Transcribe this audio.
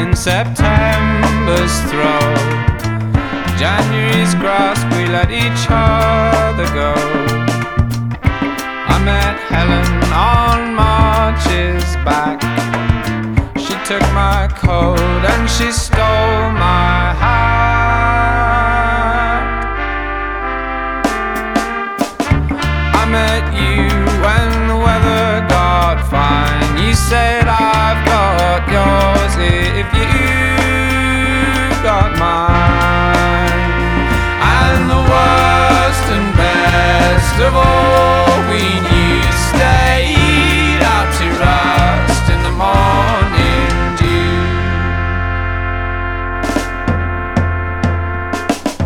in September's throw. January's grasp, we let each other go. I met Helen on March's back. She took my coat and she stole my hat.